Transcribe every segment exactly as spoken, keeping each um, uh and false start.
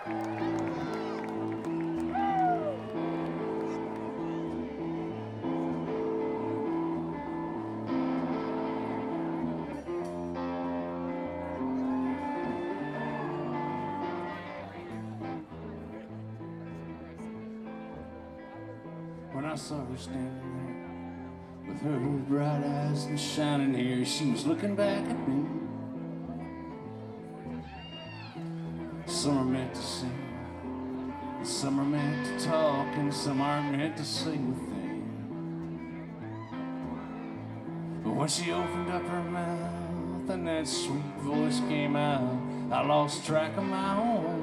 When I saw her standing there with her bright eyes and shining hair, she was looking back at me. Some are meant to sing, some are meant to talk, and some are meant to say a thing. But when she opened up her mouth and that sweet voice came out, I lost track of my own.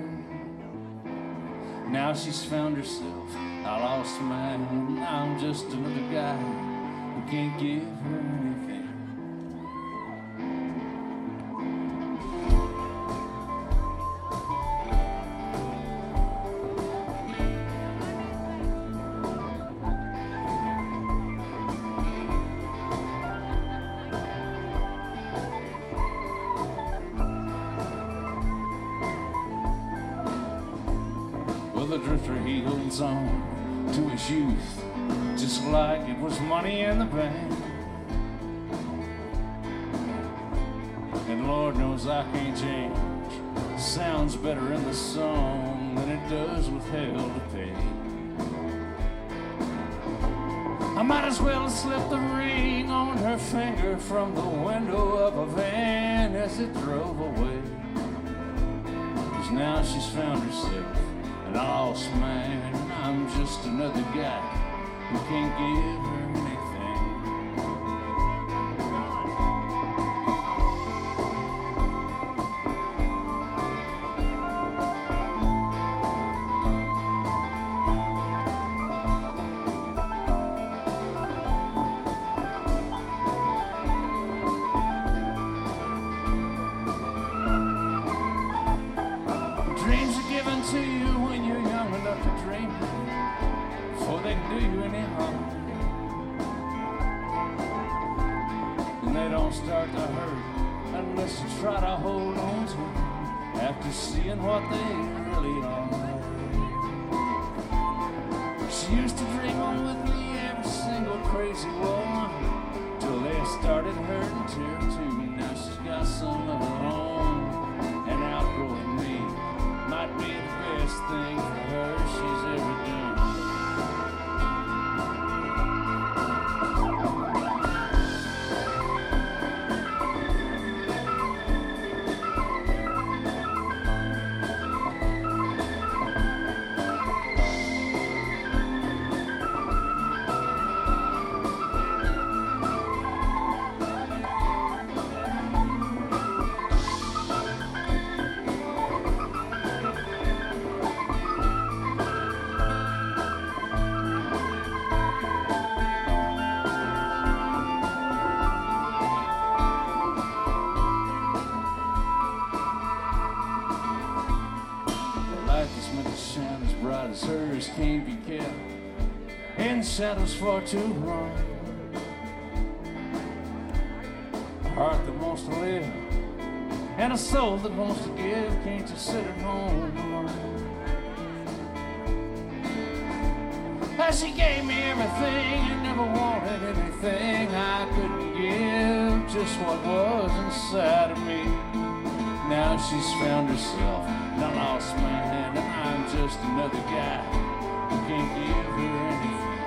Now she's found herself, I lost mine. I'm just another guy who can't give her anything. Well, the drifter, he holds on to his youth just like it was money in the bank. And Lord knows I can't change. Sounds better in the song than it does with hell to pay. I might as well have slipped the ring on her finger from the window of a van as it drove away. 'Cause now she's found herself and I lost mine. I'm just another guy who can't give her anything. Dreams are given to you when you're young enough to dream, before they can do you any harm. And they don't start to hurt unless you try to hold on to them after seeing what they really are. She used to dream on with me every single crazy one till they started hurting tear too. Now she's got some of her own, and outgrowing me might be the best thing for her she's ever done. Shine as bright as hers can't be kept in shadows for too long. A heart that wants to live and a soul that wants to give can't just sit at home alone. As she gave me everything and never wanted anything I couldn't give, just what was inside of me. Now she's found herself and I lost my hand, and I'm just another guy who can't give her anything.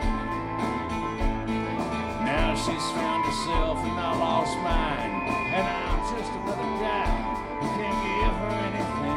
Now she's found herself and I lost mine, and I'm just another guy who can't give her anything.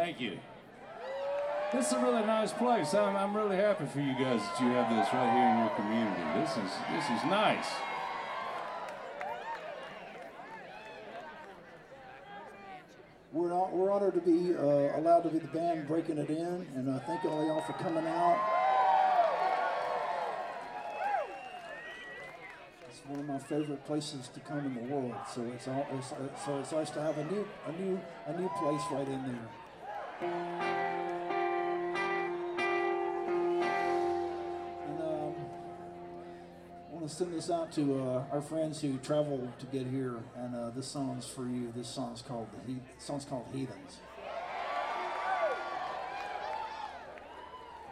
Thank you. This is a really nice place. I'm, I'm really happy for you guys that you have this right here in your community. This is, this is nice. We're, not, we're honored to be uh, allowed to be the band breaking it in, and uh, thank all y'all for coming out. It's one of my favorite places to come in the world, so it's, all, it's so it's nice to have a new a new a new place right in there. And um, I want to send this out to uh, our friends who traveled to get here, and uh, this song's for you. This song's called the he- song's called Heathens.